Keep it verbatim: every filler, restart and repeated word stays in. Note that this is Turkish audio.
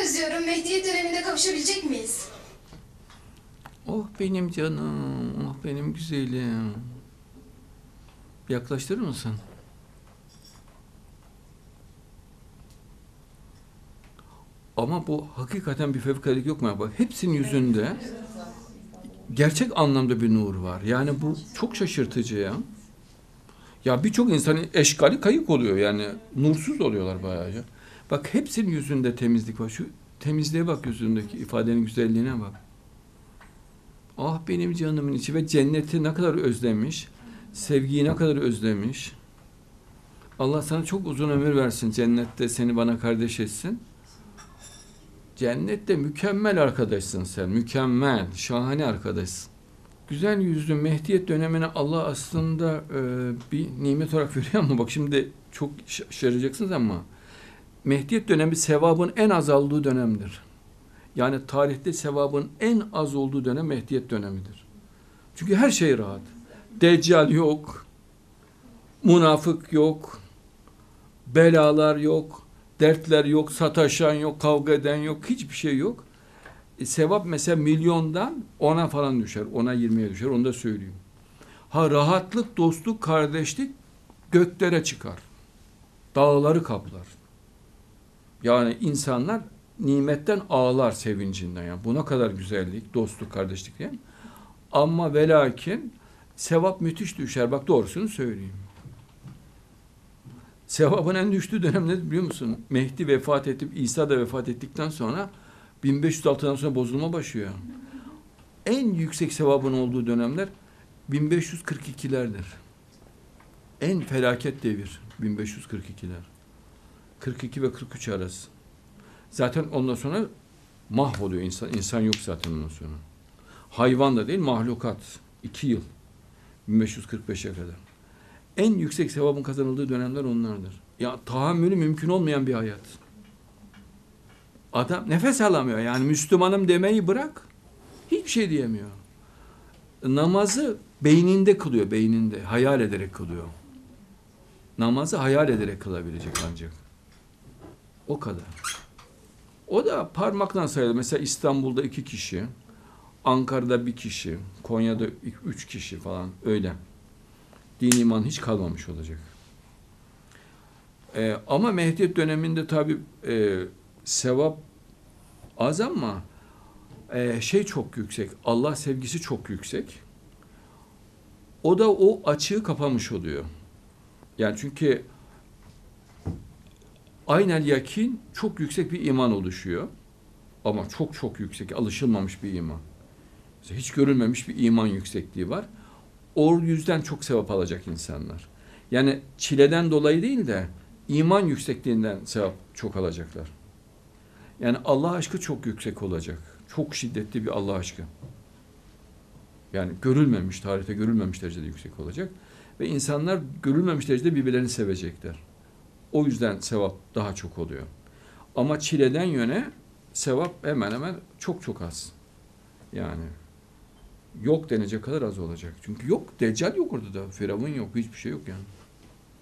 özlüyorum. Mehdiyet döneminde kavuşabilecek miyiz? Oh benim canım, oh benim güzelim. Yaklaştırır mısın? Ama bu hakikaten bir fevkaladelik yok mu? Bak hepsinin yüzünde gerçek anlamda bir nur var. Yani bu çok şaşırtıcı ya. Ya birçok insanın eşkali kayık oluyor yani. Nursuz oluyorlar bayağı ya. Bak hepsinin yüzünde temizlik var. Şu temizliğe bak, yüzündeki ifadenin güzelliğine bak. Ah benim canımın içi ve cenneti ne kadar özlemiş. Sevgiyi ne kadar özlemiş. Allah sana çok uzun ömür versin. Cennette seni bana kardeş etsin. Cennette mükemmel arkadaşsın sen. Mükemmel, şahane arkadaşsın. Güzel yüzlü Mehdiyet dönemine Allah aslında e, bir nimet olarak veriyor ama bak şimdi çok şaşıracaksınız ama Mehdiyet dönemi sevabın en azaldığı dönemdir. Yani tarihte sevabın en az olduğu dönem Mehdiyet dönemidir. Çünkü her şey rahat. Deccal yok, münafık yok, belalar yok, dertler yok, sataşan yok, kavga eden yok, hiçbir şey yok. E, sevap mesela milyondan ona falan düşer, ona yirmiye düşer, onu da söyleyeyim. Ha rahatlık, dostluk, kardeşlik göklere çıkar. Dağları kaplar. Yani insanlar nimetten ağlar sevincinden. Yani buna kadar güzellik, dostluk, kardeşlik diye. Ama ve lakin sevap müthiş düşer. Bak doğrusunu söyleyeyim. Sevabın en düştüğü dönem ne biliyor musun? Mehdi vefat edip İsa da vefat ettikten sonra bin beş yüz altıdan sonra bozulma başlıyor. En yüksek sevabın olduğu dönemler bin beş yüz kırk ikilerdir. En felaket devir bin beş yüz kırk ikiler. kırk iki ve kırk üç arası. Zaten ondan sonra mahvoluyor insan. İnsan yok zaten ondan sonra. Hayvan da değil, mahlukat. iki yıl. bin beş yüz kırk beşe kadar. En yüksek sevabın kazanıldığı dönemler onlardır. Ya tahammülü mümkün olmayan bir hayat. Adam nefes alamıyor. Yani Müslümanım demeyi bırak. Hiçbir şey diyemiyor. Namazı beyninde kılıyor, beyninde. Hayal ederek kılıyor. Namazı hayal ederek kılabilecek ancak. O kadar. O da parmakla sayılır. Mesela İstanbul'da iki kişi, Ankara'da bir kişi, Konya'da üç kişi falan öyle. Din iman hiç kalmamış olacak. Ee, ama Mehdiyet döneminde tabii e, sevap az ama e, şey çok yüksek. Allah sevgisi çok yüksek. O da o açığı kapamış oluyor. Yani çünkü aynel yakin çok yüksek bir iman oluşuyor. Ama çok çok yüksek, alışılmamış bir iman. Mesela hiç görülmemiş bir iman yüksekliği var. O yüzden çok sevap alacak insanlar. Yani çileden dolayı değil de iman yüksekliğinden sevap çok alacaklar. Yani Allah aşkı çok yüksek olacak. Çok şiddetli bir Allah aşkı. Yani görülmemiş, tarihte görülmemiş derecede yüksek olacak. Ve insanlar görülmemiş derecede birbirlerini sevecekler. O yüzden sevap daha çok oluyor. Ama çileden yöne sevap hemen hemen çok çok az. Yani yok denecek kadar az olacak. Çünkü yok, Deccal yok orada da. Firavun yok, hiçbir şey yok yani.